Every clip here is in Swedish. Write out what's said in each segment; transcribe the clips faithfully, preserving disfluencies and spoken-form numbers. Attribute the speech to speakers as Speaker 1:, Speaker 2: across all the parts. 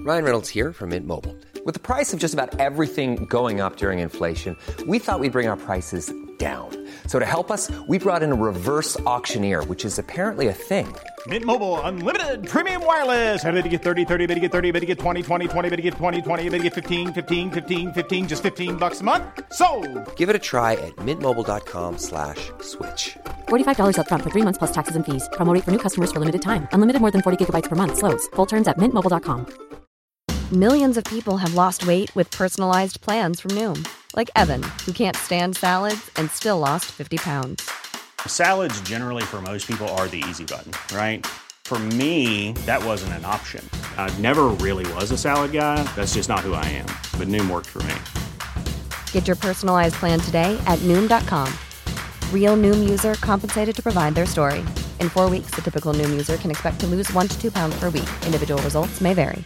Speaker 1: Ryan Reynolds here from Mint Mobile. With the price of just about everything going up during inflation, we thought we'd bring our prices down. So to help us, we brought in a reverse auctioneer, which is apparently a thing.
Speaker 2: Mint Mobile Unlimited Premium Wireless. How to get thirty, thirty, how to get thirty, how to get twenty, twenty, twenty, how to get twenty, twenty, how to get fifteen, fifteen, fifteen, fifteen, just fifteen bucks a month? Sold!
Speaker 1: Give it a try at mintmobile.com slash switch.
Speaker 3: forty-five dollars up front for three months plus taxes and fees. Promo rate for new customers for limited time. Unlimited more than forty gigabytes per month. Slows full terms at mint mobile dot com.
Speaker 4: Millions of people have lost weight with personalized plans from Noom. Like Evan, who can't stand salads and still lost fifty pounds.
Speaker 2: Salads generally for most people are the easy button, right? For me, that wasn't an option. I never really was a salad guy. That's just not who I am. But Noom worked for me.
Speaker 4: Get your personalized plan today at noom dot com. Real Noom user compensated to provide their story. In four weeks, the typical Noom user can expect to lose one to two pounds per week. Individual results may vary.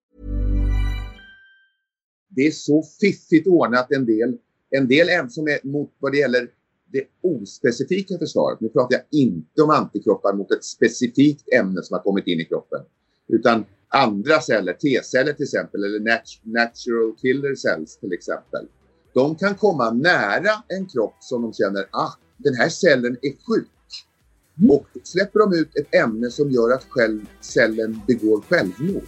Speaker 5: Det är så fiffigt ordnat en del. En del ämnen som är mot vad det gäller det ospecifika försvaret. Nu pratar jag inte om antikroppar mot ett specifikt ämne som har kommit in i kroppen. Utan andra celler, T-celler till exempel, eller nat- natural killer cells till exempel. De kan komma nära en kropp som de känner, ah, den här cellen är sjuk. Mm. Och släpper de ut ett ämne som gör att själv cellen begår självmord.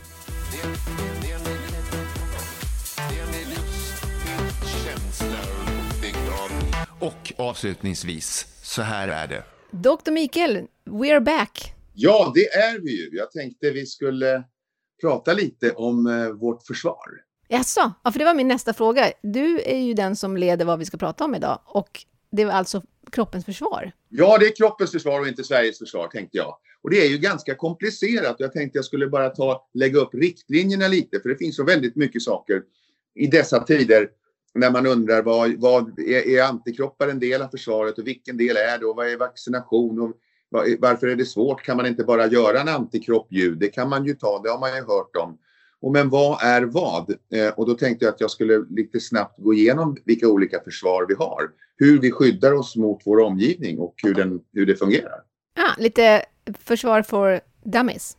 Speaker 6: Och avslutningsvis, så här är det.
Speaker 7: doktor Mikael, we're back.
Speaker 5: Ja, det är vi ju. Jag tänkte vi skulle prata lite om eh, vårt försvar.
Speaker 7: Jaså? Ja, för det var min nästa fråga. Du är ju den som leder vad vi ska prata om idag. Och det var alltså kroppens försvar.
Speaker 5: Ja, det är kroppens försvar och inte Sveriges försvar, tänkte jag. Och det är ju ganska komplicerat. Jag tänkte jag skulle bara ta, lägga upp riktlinjerna lite. För det finns så väldigt mycket saker i dessa tider. När man undrar vad, vad är, är antikroppar en del av försvaret och vilken del är det och vad är vaccination och vad, varför är det svårt? Kan man inte bara göra en antikroppljud? Det kan man ju ta, det har man ju hört om. Och men vad är vad? Eh, och då tänkte jag att jag skulle lite snabbt gå igenom vilka olika försvar vi har. Hur vi skyddar oss mot vår omgivning och hur, den, hur det fungerar.
Speaker 7: Ah, lite försvar för dummies.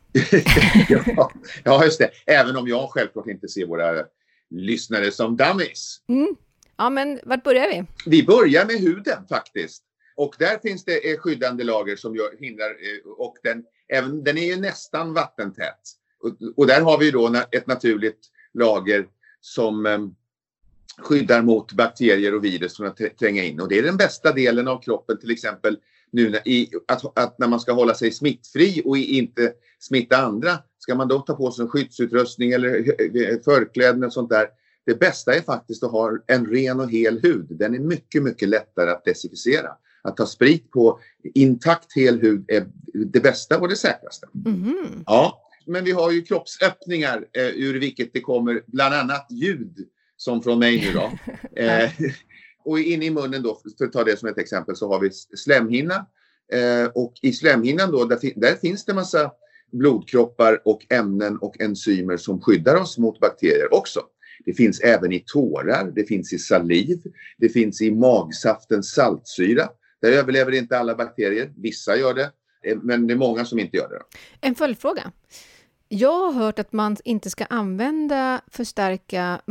Speaker 5: ja, ja, just det. Även om jag självklart inte ser våra lyssnare som dummies.
Speaker 7: Mm. Ja, men vart börjar vi?
Speaker 5: Vi börjar med huden faktiskt. Och där finns det skyddande lager som gör, hindrar, och den, även, den är ju nästan vattentät. Och, och där har vi då ett naturligt lager som um, skyddar mot bakterier och virus från att tränga in. Och det är den bästa delen av kroppen, till exempel nu när, i, att, att när man ska hålla sig smittfri och inte smitta andra. Ska man då ta på sig en skyddsutrustning eller förkläden och sånt där. Det bästa är faktiskt att ha en ren och hel hud. Den är mycket, mycket lättare att desinficera. Att ta sprit på intakt hel hud är det bästa och det säkraste.
Speaker 7: Mm.
Speaker 5: Ja, men vi har ju kroppsöppningar eh, ur vilket det kommer bland annat ljud som från mig nu då. eh, och in i munnen då, för att ta det som ett exempel, så har vi slemhinna. Eh, och i slemhinnan då, där, där finns det massa blodkroppar och ämnen och enzymer som skyddar oss mot bakterier också. Det finns även i tårar, det finns i saliv, det finns i magsaftens saltsyra. Där överlever inte alla bakterier, vissa gör det, men det är många som inte gör det.
Speaker 7: En följdfråga. Jag har hört att man inte ska använda förstärka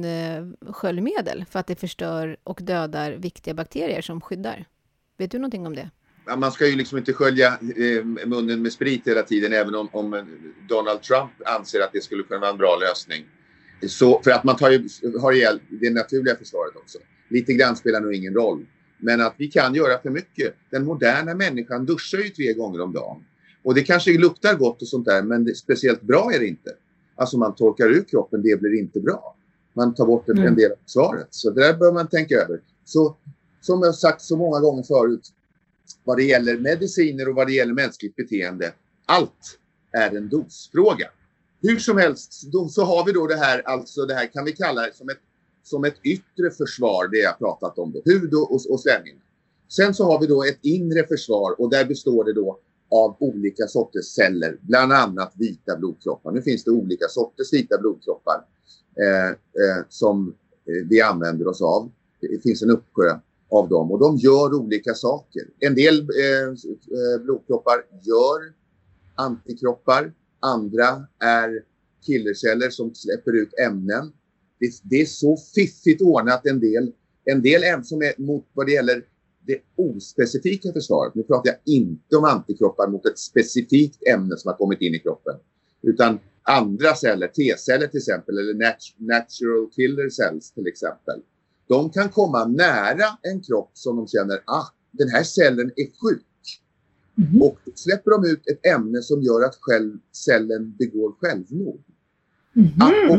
Speaker 7: munsköljmedel för att det förstör och dödar viktiga bakterier som skyddar. Vet du någonting om det?
Speaker 5: Man ska ju liksom inte skölja eh, munnen med sprit hela tiden, även om, om Donald Trump anser att det skulle kunna vara en bra lösning. Så, för att man tar ju, har ihjäl det naturliga försvaret också. Lite grann spelar nog ingen roll. Men att vi kan göra för mycket. Den moderna människan duschar ju tre gånger om dagen. Och det kanske luktar gott och sånt där, men det, speciellt bra är det inte. Alltså man torkar ur kroppen, det blir inte bra. Man tar bort en, mm. en del av svaret. Så det där bör man tänka över. Så som jag sagt så många gånger förut, vad det gäller mediciner och vad det gäller mänskligt beteende, allt är en dosfråga. Hur som helst, då, så har vi då det här, alltså det här kan vi kalla det som ett, som ett yttre försvar, det jag pratat om då, hud och, och, och slemhinna. Sen så har vi då ett inre försvar och där består det då av olika sorters celler, bland annat vita blodkroppar. Nu finns det olika sorters vita blodkroppar eh, eh, som eh, vi använder oss av. Det finns en uppsjö av dem och de gör olika saker. En del eh, blodkroppar gör antikroppar, andra är killerceller som släpper ut ämnen. Det, det är så fiffigt ordnat en del. En del ämnen som är mot vad det gäller det ospecifika försvaret. Nu pratar jag inte om antikroppar mot ett specifikt ämne som har kommit in i kroppen. Utan andra celler, T-celler till exempel, eller nat- natural killer cells till exempel. De kan komma nära en kropp som de känner, ah, den här cellen är sjuk. Mm. Och släpper de ut ett ämne som gör att själv, cellen begår självmord. Mm.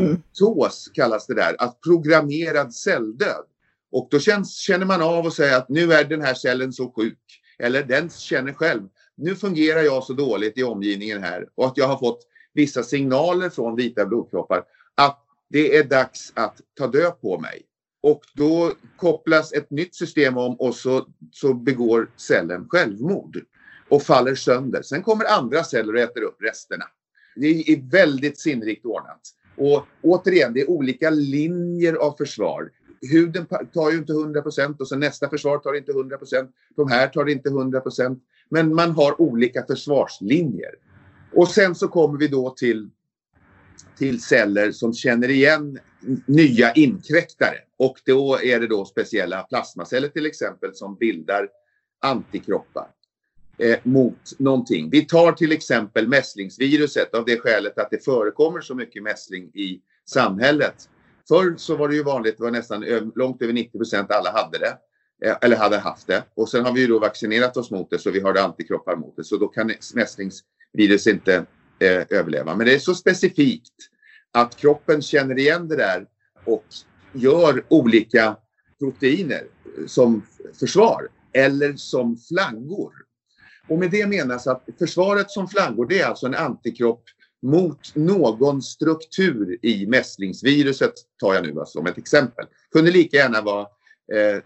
Speaker 5: Apoptos kallas det där, att programmerad celldöd. Och då känns, känner man av och säger att nu är den här cellen så sjuk. Eller den känner själv, nu fungerar jag så dåligt i omgivningen här. Och att jag har fått vissa signaler från vita blodkroppar att det är dags att ta död på mig. Och då kopplas ett nytt system om och så, så begår cellen självmord. Och faller sönder. Sen kommer andra celler och äter upp resterna. Det är väldigt sinnrikt ordnat. Och återigen, det är olika linjer av försvar. Huden tar ju inte hundra procent och sen nästa försvar tar inte hundra procent. De här tar inte hundra procent. Men man har olika försvarslinjer. Och sen så kommer vi då till, till celler som känner igen nya inkräktare. Och då är det då speciella plasmaceller till exempel som bildar antikroppar. Eh, mot någonting. Vi tar till exempel mässlingsviruset av det skälet att det förekommer så mycket mässling i samhället. Förr så var det ju vanligt, det var nästan ö- långt över nittio procent alla hade det. Eh, eller hade haft det. Och sen har vi ju då vaccinerat oss mot det så vi har antikroppar mot det. Så då kan mässlingsvirus inte eh, överleva. Men det är så specifikt att kroppen känner igen det där och gör olika proteiner som försvar eller som flaggor. Och med det menas att försvaret som flaggor, det är alltså en antikropp mot någon struktur i mässlingsviruset, tar jag nu som ett exempel. Kunde lika gärna vara eh,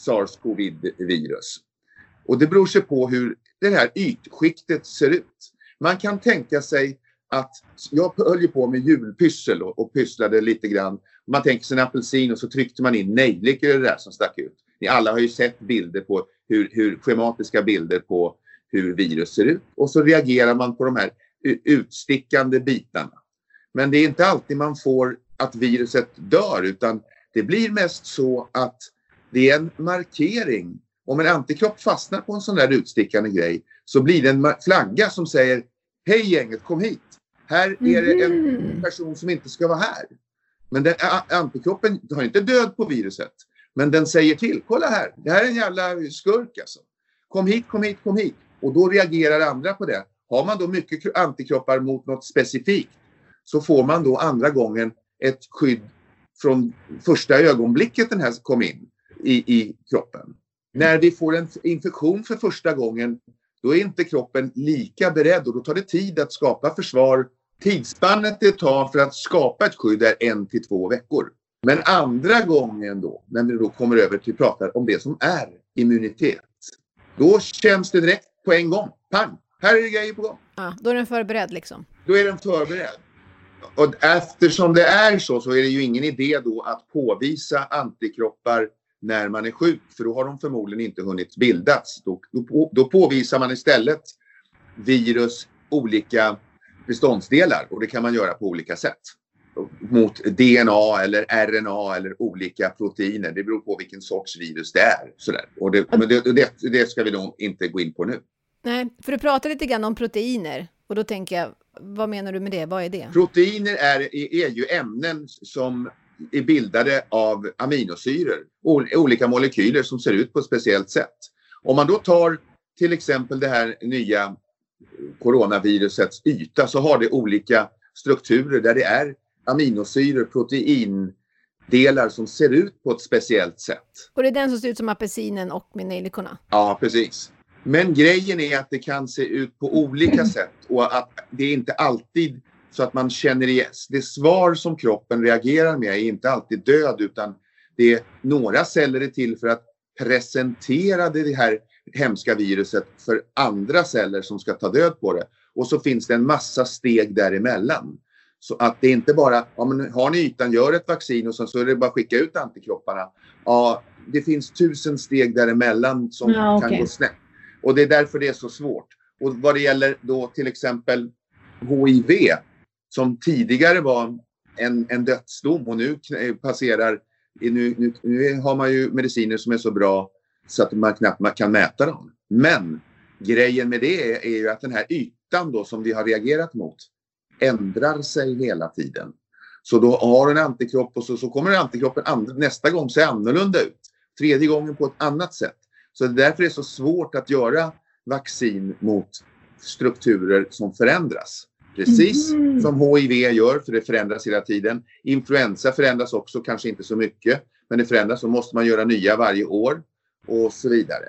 Speaker 5: SARS-CoV-virus. Och det beror sig på hur det här ytskiktet ser ut. Man kan tänka sig att, jag höll ju på med julpyssel och, och pysslade lite grann. Man tänker sig en apelsin och så tryckte man in nejlikor i det där som stack ut. Ni alla har ju sett bilder på hur, hur schematiska bilder på hur virus ser ut. Och så reagerar man på de här utstickande bitarna. Men det är inte alltid man får att viruset dör, utan det blir mest så att det är en markering. Om en antikropp fastnar på en sån där utstickande grej så blir det en flagga som säger: hej gänget, kom hit. Här är det en person som inte ska vara här. Men den, antikroppen har inte död på viruset. Men den säger till: kolla här, det här är en jävla skurk alltså. Kom hit, kom hit, kom hit. Och då reagerar andra på det. Har man då mycket antikroppar mot något specifikt så får man då andra gången ett skydd från första ögonblicket den här kom in i, i kroppen. När vi får en infektion för första gången, då är inte kroppen lika beredd och då tar det tid att skapa försvar. Tidsspannet det tar för att skapa ett skydd är en till två veckor. Men andra gången då, när vi då kommer över till att prata om det som är immunitet, då känns det direkt på en gång. Pang! Här är det grejer på gång.
Speaker 7: Ja, då är den förberedd liksom.
Speaker 5: Då är den förberedd. Och eftersom det är så så är det ju ingen idé då att påvisa antikroppar när man är sjuk. För då har de förmodligen inte hunnit bildas. Då, då, då påvisar man istället virus olika beståndsdelar. Och det kan man göra på olika sätt. Mot D N A eller R N A eller olika proteiner. Det beror på vilken sorts virus det är. Sådär. Och det, men det, det, det ska vi nog inte gå in på nu.
Speaker 7: Nej, för du pratar lite grann om proteiner. Och då tänker jag, vad menar du med det? Vad är det?
Speaker 5: Proteiner är, är ju ämnen som är bildade av aminosyror. Olika molekyler som ser ut på ett speciellt sätt. Om man då tar till exempel det här nya coronavirusets yta så har det olika strukturer där det är aminosyror, proteindelar som ser ut på ett speciellt sätt.
Speaker 7: Och det är den som ser ut som apelsinen och med nejlikorna?
Speaker 5: Ja, precis. Men grejen är att det kan se ut på olika sätt och att det är inte alltid så att man känner igen. Det svar som kroppen reagerar med är inte alltid död, utan det är några celler är till för att presentera det här hemska viruset för andra celler som ska ta död på det. Och så finns det en massa steg däremellan. Så att det inte bara, ja, men har ni ytan, gör ett vaccin och sen så är det bara att skicka ut antikropparna. Ja, det finns tusen steg däremellan som ja, okay. kan gå snett. Och det är därför det är så svårt. Och vad det gäller då till exempel H I V som tidigare var en, en dödsdom och nu passerar, nu, nu, nu har man ju mediciner som är så bra så att man knappt man kan mäta dem. Men grejen med det är, är ju att den här ytan då som vi har reagerat mot ändrar sig hela tiden. Så då har en antikropp och så, så kommer antikroppen and, nästa gång se annorlunda ut. Tredje gången på ett annat sätt. Så därför är det så svårt att göra vaccin mot strukturer som förändras. Precis mm. som H I V gör, för det förändras hela tiden. Influensa förändras också, kanske inte så mycket. Men det förändras, så måste man göra nya varje år och så vidare.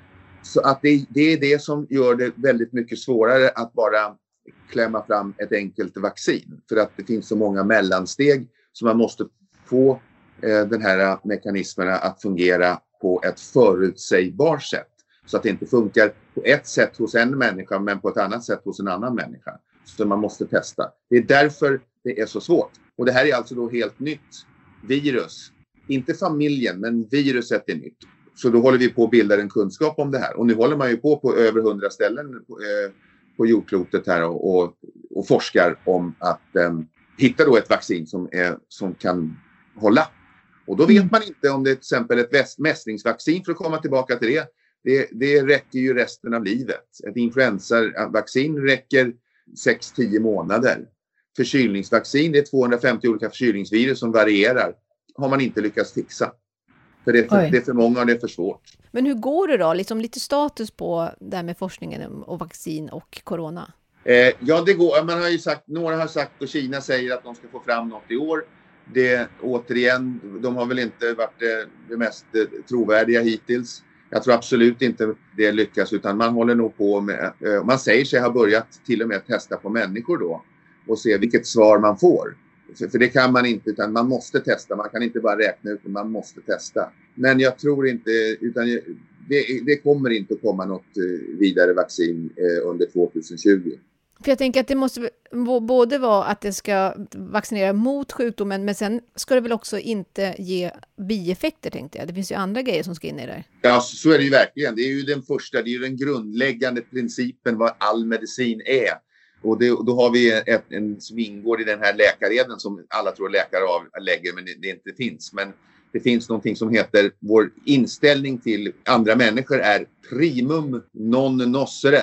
Speaker 5: Så att det, det är det som gör det väldigt mycket svårare att bara klämma fram ett enkelt vaccin. För att det finns så många mellansteg som man måste få eh, den här mekanismerna att fungera på ett förutsägbart sätt. Så att det inte funkar på ett sätt hos en människa men på ett annat sätt hos en annan människa. Så man måste testa. Det är därför det är så svårt. Och det här är alltså då helt nytt virus. Inte familjen, men viruset är nytt. Så då håller vi på att bilda en kunskap om det här. Och nu håller man ju på på över hundra ställen på, eh, på jordklotet här och, och, och forskar om att eh, hitta då ett vaccin som, är, som kan hålla. Och då vet man inte om det är till exempel ett mässlingsvaccin, för att komma tillbaka till det. Det, det räcker ju resten av livet. Ett influensavaccin räcker sex till tio månader. Förkylningsvaccin, det är tvåhundrafemtio olika förkylningsvirus som varierar. Har man inte lyckats fixa. För det är för, det är för många och det är för svårt.
Speaker 7: Men hur går det då? Liksom lite status på det här med forskningen och vaccin och corona?
Speaker 5: Eh, ja, det går. Man har ju sagt, några har sagt och Kina säger att de ska få fram något i år. Det återigen, de har väl inte varit det, det mest trovärdiga hittills. Jag tror absolut inte det lyckas, utan man håller nog på med, eh, man säger sig ha börjat till och med testa på människor då och se vilket svar man får. För, för det kan man inte, utan man måste testa. Man kan inte bara räkna ut, man måste testa. Men jag tror inte, utan det, det kommer inte att komma något vidare vaccin eh, under tjugohundratjugo.
Speaker 7: För jag tänker att det måste både vara att det ska vaccinera mot sjukdomen, men sen ska det väl också inte ge bieffekter, tänkte jag. Det finns ju andra grejer som ska in i det.
Speaker 5: Ja, så är det ju verkligen. Det är ju den första, det är ju den grundläggande principen vad all medicin är. Och det, då har vi ett, en som ingår i den här läkareden som alla tror läkare avlägger, men det, det inte finns. Men det finns någonting som heter, vår inställning till andra människor är primum non nocere.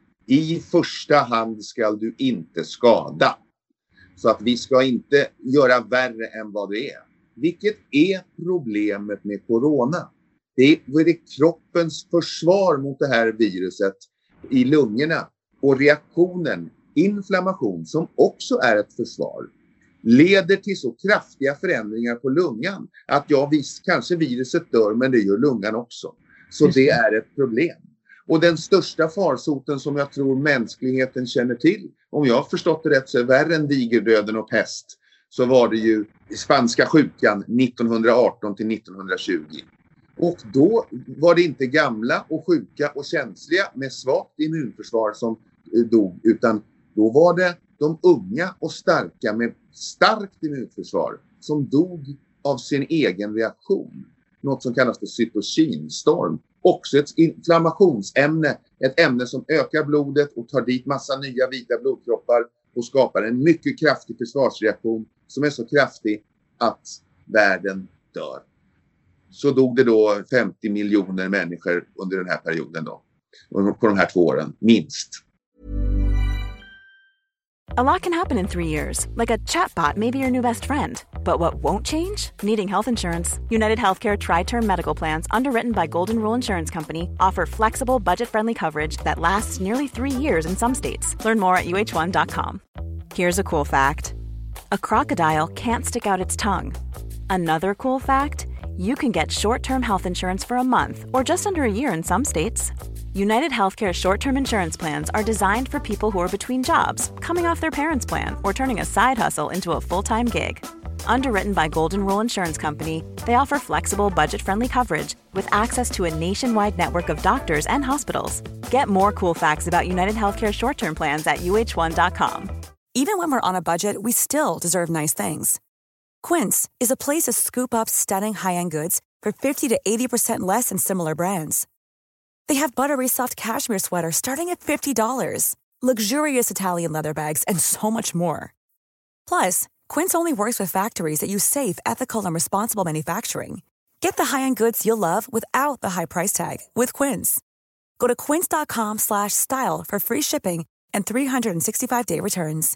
Speaker 5: I första hand ska du inte skada. Så att vi ska inte göra värre än vad det är. Vilket är problemet med corona? Det är, det är kroppens försvar mot det här viruset i lungorna. Och reaktionen, inflammation, som också är ett försvar, leder till så kraftiga förändringar på lungan att ja, visst, kanske viruset dör, men det gör lungan också. Så det är ett problem. Och den största farsoten som jag tror mänskligheten känner till, om jag har förstått det rätt, så är värre än digerdöden och pest, så var det ju spanska sjukan nittonhundraarton till nittonhundratjugo. Och då var det inte gamla och sjuka och känsliga med svagt immunförsvar som dog, utan då var det de unga och starka med starkt immunförsvar som dog av sin egen reaktion. Något som kallas för cytokinstorm. Också ett inflammationsämne, ett ämne som ökar blodet och tar dit massa nya vita blodkroppar och skapar en mycket kraftig försvarsreaktion som är så kraftig att världen dör. Så dog det då femtio miljoner människor under den här perioden då, på de här två åren, minst.
Speaker 8: A lot can happen in three years, like a chatbot may be your new best friend. But what won't change? Needing health insurance. United Healthcare Tri-Term Medical Plans, underwritten by Golden Rule Insurance Company, offer flexible, budget-friendly coverage that lasts nearly three years in some states. Learn more at U H one dot com. Here's a cool fact. A crocodile can't stick out its tongue. Another cool fact, you can get short-term health insurance for a month or just under a year in some states. United Healthcare short-term insurance plans are designed for people who are between jobs, coming off their parents' plan, or turning a side hustle into a full-time gig. Underwritten by Golden Rule Insurance Company, they offer flexible, budget-friendly coverage with access to a nationwide network of doctors and hospitals. Get more cool facts about United Healthcare short-term plans at U H one dot com.
Speaker 9: Even when we're on a budget, we still deserve nice things. Quince is a place to scoop up stunning high-end goods for fifty to eighty percent less than similar brands. They have buttery soft cashmere sweaters starting at fifty dollars, luxurious Italian leather bags, and so much more. Plus, Quince only works with factories that use safe, ethical, and responsible manufacturing. Get the high-end goods you'll love without the high price tag with Quince. Go to quince.com slash style for free shipping and three sixty-five day returns.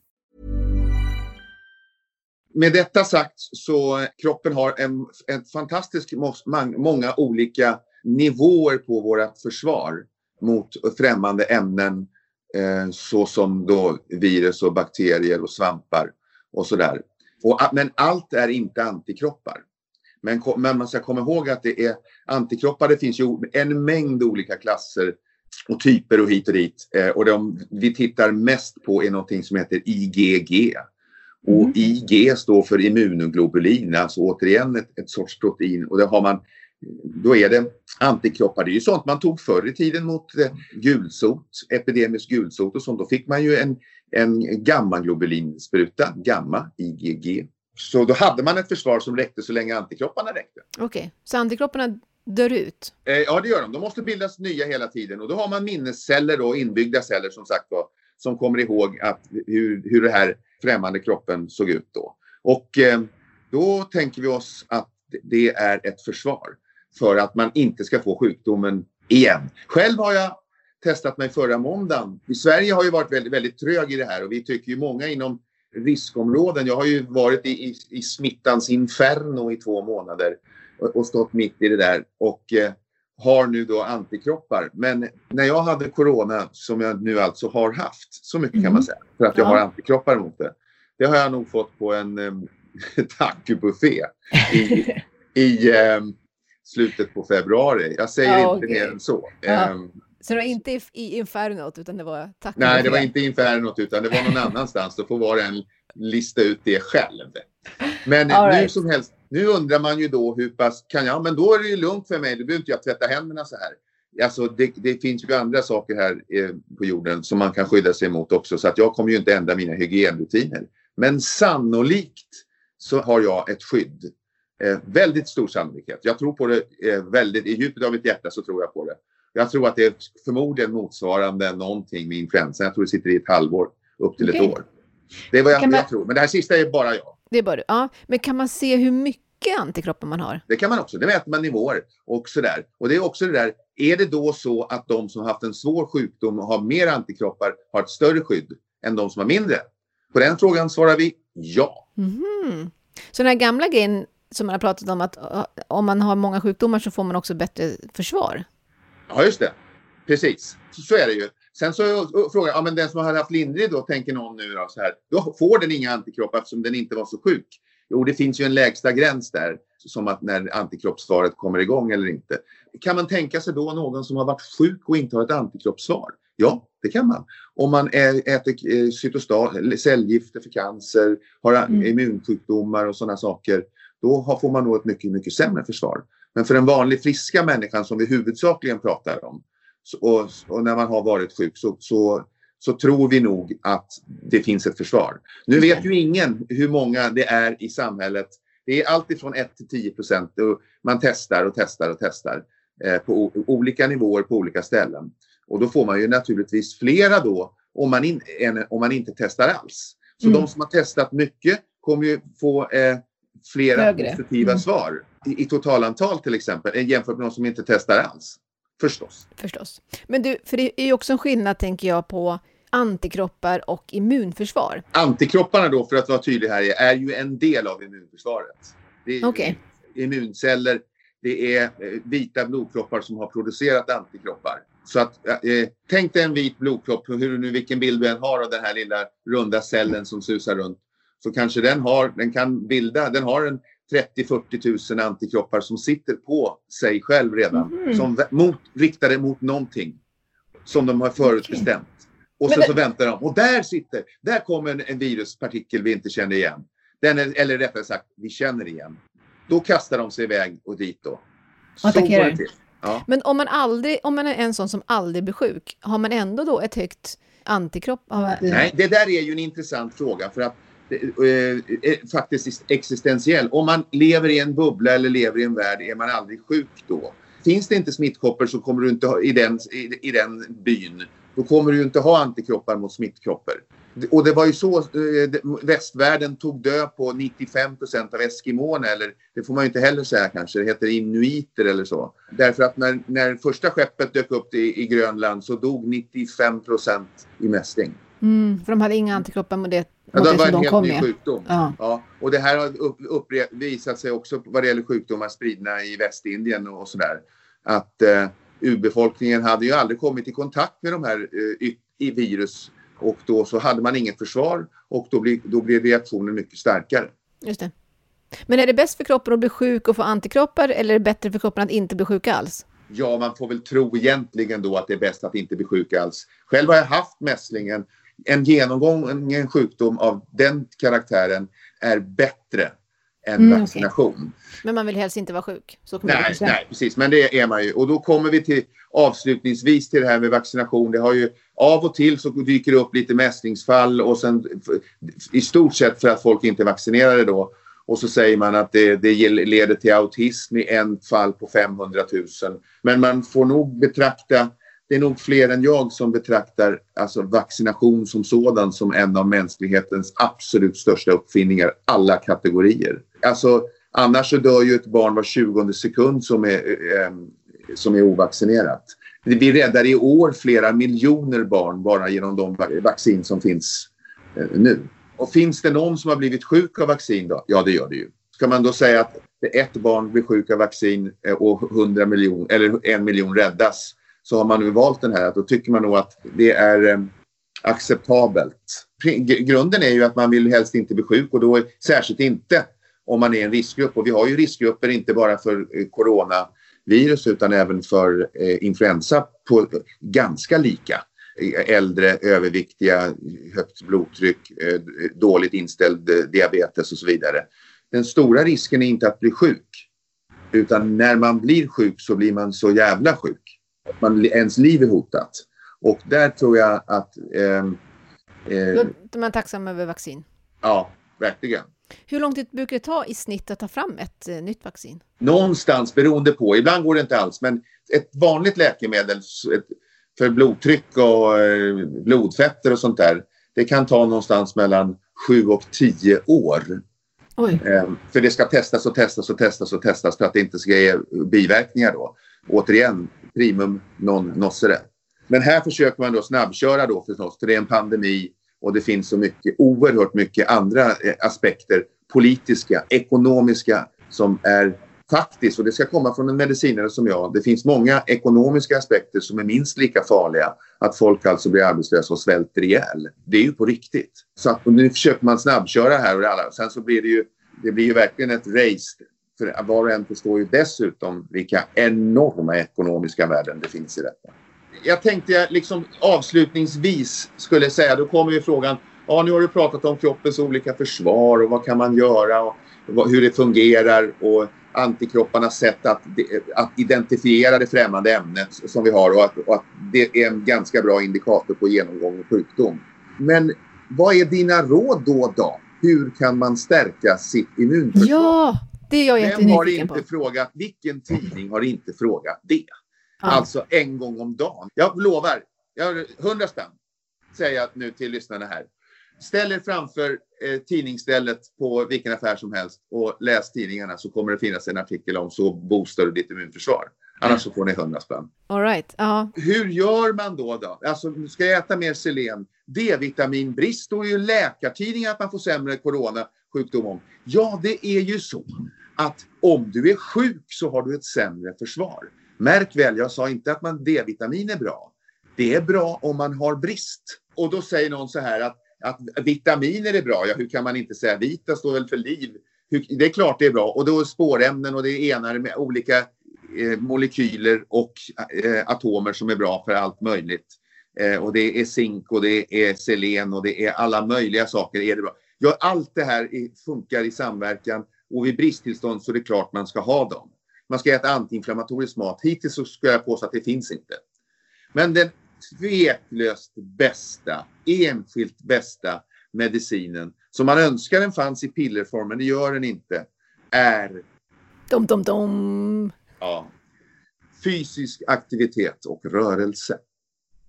Speaker 5: Med detta sagt så kroppen har en, en fantastisk många olika nivåer på vårt försvar mot främmande ämnen eh, såsom då virus och bakterier och svampar och sådär. Och, men allt är inte antikroppar. Men, men man ska komma ihåg att det är antikroppar, det finns ju en mängd olika klasser och typer och hit och dit. Eh, och de vi tittar mest på är någonting som heter I G G. Och mm. I G står för immunoglobulin, alltså återigen ett, ett sorts protein. Och det har man, då är det antikroppar. Det är ju sånt man tog förr i tiden mot eh, gulsot, epidemisk gulsot och sånt. Då fick man ju en, en gammaglobulinspruta, gamma, I G G. Så då hade man ett försvar som räckte så länge antikropparna räckte.
Speaker 7: Okej, okay. Så antikropparna dör ut?
Speaker 5: Eh, ja, det gör de. De måste bildas nya hela tiden. Och då har man minnesceller och inbyggda celler som sagt då, som kommer ihåg att, hur, hur det här främmande kroppen såg ut då. Och eh, då tänker vi oss att det är ett försvar för att man inte ska få sjukdomen igen. Själv har jag testat mig förra måndagen. I Sverige har ju varit väldigt, väldigt trög i det här och vi tycker ju många inom riskområden. Jag har ju varit i, i, i smittans inferno i två månader och, och stått mitt i det där och eh, har nu då antikroppar. Men när jag hade corona, som jag nu alltså har haft, så mycket mm. kan man säga, för att jag ja. har antikroppar mot det. Det har jag nog fått på en um, tacobuffé i, i um, slutet på februari. Jag säger ja, inte okay. mer än så.
Speaker 7: Ja. Um, så det var inte i, i infernot utan det var tacobuffé?
Speaker 5: Nej, det var inte i infernot utan det var någon annanstans. Då får var en lista ut det själv. Men right. nu som helst, nu undrar man ju då hur pass kan jag, men då är det ju lugnt för mig, då behöver inte jag tvätta händerna så här. Alltså det, det finns ju andra saker här eh, på jorden som man kan skydda sig mot också, så att jag kommer ju inte ändra mina hygienrutiner. Men sannolikt så har jag ett skydd. Eh, väldigt stor sannolikhet. Jag tror på det eh, väldigt, i djupet av mitt hjärta så tror jag på det. Jag tror att det är förmodligen motsvarande någonting med influensa. Jag tror det sitter i ett halvår upp till okay. ett år. Det är vad jag, man... jag tror. Men det här sista är bara jag.
Speaker 7: Det är bara du. Ja. Men kan man se hur mycket antikroppar man har?
Speaker 5: Det kan man också. Det mäter man nivåer och sådär. Och det är också det där. Är det då så att de som har haft en svår sjukdom och har mer antikroppar har ett större skydd än de som har mindre? På den frågan svarar vi ja.
Speaker 7: Mm-hmm. Så den här gamla grejen som man har pratat om att om man har många sjukdomar så får man också bättre försvar.
Speaker 5: Ja, just det. Precis. Så, så är det ju. Sen så frågar jag, ja men den som har haft lindrig då, tänker någon nu då så här, då får den inga antikroppar eftersom den inte var så sjuk. Jo, det finns ju en lägsta gräns där, som att när antikroppssvaret kommer igång eller inte. Kan man tänka sig då någon som har varit sjuk och inte har ett antikroppssvar? Ja, det kan man. Om man äter cytostat, cellgifter för cancer, har mm. immunsjukdomar och sådana saker, då får man nog ett mycket, mycket sämre försvar. Men för den vanliga friska människan som vi huvudsakligen pratar om, så, och, och när man har varit sjuk så, så, så tror vi nog att det finns ett försvar. Nu vet ju ingen hur många det är i samhället. Det är alltid från ett till tio procent och man testar och testar och testar eh, på o- olika nivåer på olika ställen. Och då får man ju naturligtvis flera då om man, in, än, om man inte testar alls. Så mm. de som har testat mycket kommer ju få eh, flera Högre. positiva mm. svar i, i totalantal till exempel jämfört med de som inte testar alls. Förstås.
Speaker 7: Förstås. Men du, för det är ju också en skillnad tänker jag på antikroppar och immunförsvar.
Speaker 5: Antikropparna då, för att vara tydlig här, är ju en del av immunförsvaret. Det är
Speaker 7: okay.
Speaker 5: immunceller, det är vita blodkroppar som har producerat antikroppar. Så att eh, tänk dig en vit blodkropp, hur nu vilken bild du än har av den här lilla runda cellen som susar runt. Så kanske den har, den kan bilda, den har en trettio till fyrtio tusen antikroppar som sitter på sig själv redan. Mm. Som mot, riktade mot någonting som de har förutbestämt. Okay. Och så, det... så väntar de. Och där sitter, där kommer en, en viruspartikel vi inte känner igen. Den är, eller rättare sagt, vi känner igen. Då kastar de sig iväg och dit då. Så går det till. Ja.
Speaker 7: Men om man, aldrig, om man är en sån som aldrig blir sjuk, har man ändå då ett högt antikropp?
Speaker 5: Nej, det där är ju en intressant fråga för att eh, faktiskt existentiell. Om man lever i en bubbla eller lever i en värld är man aldrig sjuk då. Finns det inte smittkoppor så kommer du inte ha, i, den, i, i den byn, då kommer du inte ha antikroppar mot smittkroppar. Och det var ju så, västvärlden tog död på nittiofem procent av eskimoner, eller det får man ju inte heller säga kanske, det heter inuiter eller så. Därför att när, när första skeppet dök upp i, i Grönland så dog nittiofem procent i mässling.
Speaker 7: Mm, för de hade inga antikroppar mot det,
Speaker 5: ja,
Speaker 7: mot
Speaker 5: det
Speaker 7: det
Speaker 5: var
Speaker 7: som
Speaker 5: en
Speaker 7: de
Speaker 5: helt
Speaker 7: kom
Speaker 5: ny
Speaker 7: med.
Speaker 5: sjukdom.
Speaker 7: Ja.
Speaker 5: Ja, och det här har upp, upp, visat sig också vad det gäller sjukdomar spridna i Västindien och sådär. Att eh, urbefolkningen hade ju aldrig kommit i kontakt med de här eh, i virus. Och då så hade man inget försvar och då blir, då blir reaktionen mycket starkare.
Speaker 7: Just det. Men är det bäst för kroppen att bli sjuk och få antikroppar, eller är det bättre för kroppen att inte bli sjuk alls?
Speaker 5: Ja, man får väl tro egentligen då att det är bäst att inte bli sjuk alls. Själv har jag haft mässlingen. En genomgång, en sjukdom av den karaktären är bättre än
Speaker 7: Mm,
Speaker 5: vaccination.
Speaker 7: okay. Men man vill helst inte vara sjuk. Så kommer
Speaker 5: Nej,
Speaker 7: det
Speaker 5: nej, precis. Men det är man ju. Och då kommer vi till avslutningsvis till det här med vaccination. Det har ju av och till så dyker det upp lite mässlingsfall och sen i stort sett för att folk inte är vaccinerade då. Och så säger man att det, det leder till autism i en fall på femhundratusen. Men man får nog betrakta, det är nog fler än jag som betraktar alltså vaccination som sådan som en av mänsklighetens absolut största uppfinningar, alla kategorier. Alltså annars så dör ju ett barn var tjugonde sekund som är, eh, som är ovaccinerat. Vi räddar i år flera miljoner barn bara genom de vaccin som finns eh, nu. Och finns det någon som har blivit sjuk av vaccin då? Ja, det gör det ju. Ska man då säga att ett barn blir sjuk av vaccin och hundra miljoner eller en miljon räddas, så har man nu valt den här. Då tycker man nog att det är eh, acceptabelt. Grunden är ju att man vill helst inte bli sjuk, och då är, särskilt inte om man är en riskgrupp. Och vi har ju riskgrupper inte bara för eh, coronavirus utan även för eh, influensa på ganska lika. Äldre, överviktiga, högt blodtryck, eh, dåligt inställd eh, diabetes och så vidare. Den stora risken är inte att bli sjuk, utan när man blir sjuk så blir man så jävla sjuk. Man, ens liv är hotat. Och där tror jag att... Eh, eh,
Speaker 7: Då är man tacksam över vaccin.
Speaker 5: Ja, verkligen.
Speaker 7: Hur lång tid brukar det ta i snitt att ta fram ett eh, nytt vaccin?
Speaker 5: Någonstans beroende på. Ibland går det inte alls. Men ett vanligt läkemedel ett, för blodtryck och eh, blodfetter och sånt där, det kan ta någonstans mellan sju och tio år.
Speaker 7: Oj.
Speaker 5: Eh, för det ska testas och testas och testas och testas för att det inte ska ge biverkningar då. Återigen, primum non nocere. Men här försöker man då snabbköra då förstås, för det är en pandemi och det finns så mycket, oerhört mycket andra eh, aspekter, politiska, ekonomiska, som är faktiskt, och det ska komma från en medicinare som jag, det finns många ekonomiska aspekter som är minst lika farliga, att folk alltså blir arbetslösa och svälter ihjäl. Det är ju på riktigt. Så att, och nu försöker man snabbköra här och alla. Sen så blir det ju, det blir ju verkligen ett race. För var och en förstår ju dessutom vilka enorma ekonomiska värden det finns i detta. Jag tänkte liksom avslutningsvis skulle säga, då kommer ju frågan, ja nu har du pratat om kroppens olika försvar och vad kan man göra och hur det fungerar och antikropparnas sätt att, att identifiera det främmande ämnet som vi har och att, och att det är en ganska bra indikator på genomgången sjukdom. Men vad är dina råd då då? Hur kan man stärka sitt immunförsvar?
Speaker 7: Ja, det är jag
Speaker 5: jättenyfiken på. Vem har inte
Speaker 7: på.
Speaker 5: frågat, vilken tidning har inte frågat det?
Speaker 7: Ja.
Speaker 5: Alltså en gång om dagen. Jag lovar, jag har hundra spänn säger jag nu till lyssnarna här. Ställ er framför eh, tidningsstället på vilken affär som helst och läs tidningarna, så kommer det finnas en artikel om så boostar du ditt immunförsvar. Annars så får ni hundra spänn.
Speaker 7: All right. Ja.
Speaker 5: Hur gör man då då? Alltså, ska jag äta mer selen? D-vitaminbrist står ju i läkartidningen att man får sämre coronasjukdom om. Ja, det är ju så att om du är sjuk så har du ett sämre försvar. Märk väl, jag sa inte att man D-vitamin är bra. Det är bra om man har brist. Och då säger någon så här att, att vitaminer är bra. Ja, hur kan man inte säga? Vita står väl för liv. Hur, det är klart det är bra. Och då är spårämnen och det är enare med olika eh, molekyler och eh, atomer som är bra för allt möjligt. Eh, och det är zink och det är selen och det är alla möjliga saker. Är det bra? Ja, allt det här är, funkar i samverkan. Och vid bristtillstånd så är det klart man ska ha dem. Man ska äta antiinflammatorisk mat. Hittills så ska jag påstå att det finns inte. Men den tveklöst bästa, enskilt bästa medicinen som man önskar den fanns i pillerform, men det gör den inte, är
Speaker 7: Dom, dom, dom.
Speaker 5: Ja, fysisk aktivitet och rörelse.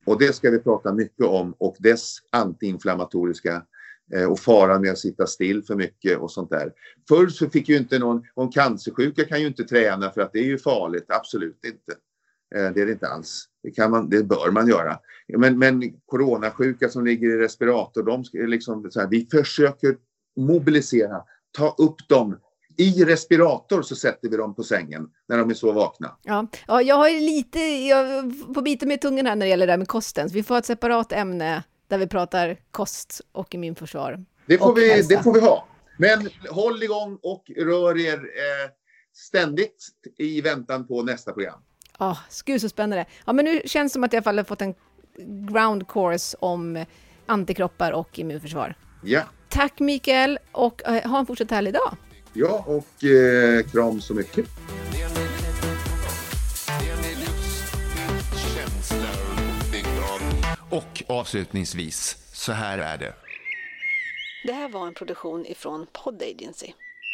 Speaker 5: Och det ska vi prata mycket om, och dess antiinflammatoriska eh, och faran med att sitta still för mycket och sånt där. Förr så fick ju inte någon, någon cancersjuka kan ju inte träna för att det är ju farligt, absolut inte. Eh, det är det inte alls. Det, kan man, det bör man göra. Men, men coronasjuka som ligger i respirator, de ska liksom så här, vi försöker mobilisera, ta upp dem. I respirator så sätter vi dem på sängen när de är så vakna.
Speaker 7: Ja, ja jag har lite, jag får bita med tungan här när det gäller det där med kosten. Så vi får ett separat ämne där vi pratar kost och immunförsvar.
Speaker 5: Det får, vi, det får vi ha. Men håll igång och rör er eh, ständigt i väntan på nästa program.
Speaker 7: Ja, oh, gud så spännande. Ja, men nu känns det som att jag i alla fall har fått en ground course om antikroppar och immunförsvar.
Speaker 5: Ja.
Speaker 7: Tack Mikael, och eh, ha en fortsatt härlig dag.
Speaker 5: Ja, och eh, kram så mycket.
Speaker 6: Och avslutningsvis, så här är det.
Speaker 7: Det här var en produktion ifrån Pod Agency.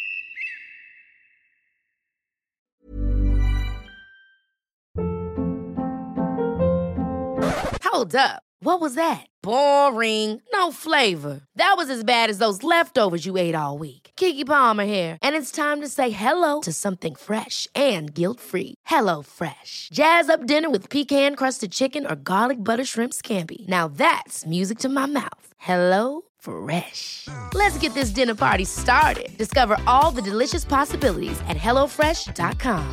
Speaker 10: Hold up. What was that? Boring. No flavor. That was as bad as those leftovers you ate all week. Keke Palmer here, and it's time to say hello to something fresh and guilt-free. Hello Fresh. Jazz up dinner with pecan-crusted chicken or garlic butter shrimp scampi. Now that's music to my mouth. Hello Fresh. Let's get this dinner party started. Discover all the delicious possibilities at hello fresh dot com.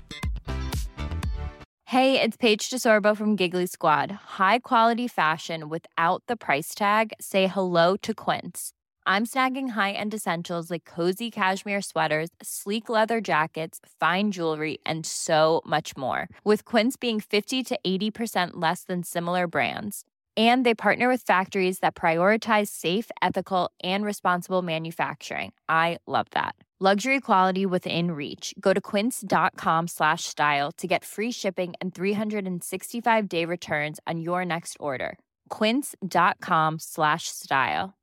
Speaker 11: Hey, it's Paige DeSorbo from Giggly Squad. High quality fashion without the price tag. Say hello to Quince. I'm snagging high-end essentials like cozy cashmere sweaters, sleek leather jackets, fine jewelry, and so much more. With Quince being fifty to eighty percent less than similar brands. And they partner with factories that prioritize safe, ethical, and responsible manufacturing. I love that. Luxury quality within reach. Go to quince.com slash style to get free shipping and three sixty-five day returns on your next order. Quince.com slash style.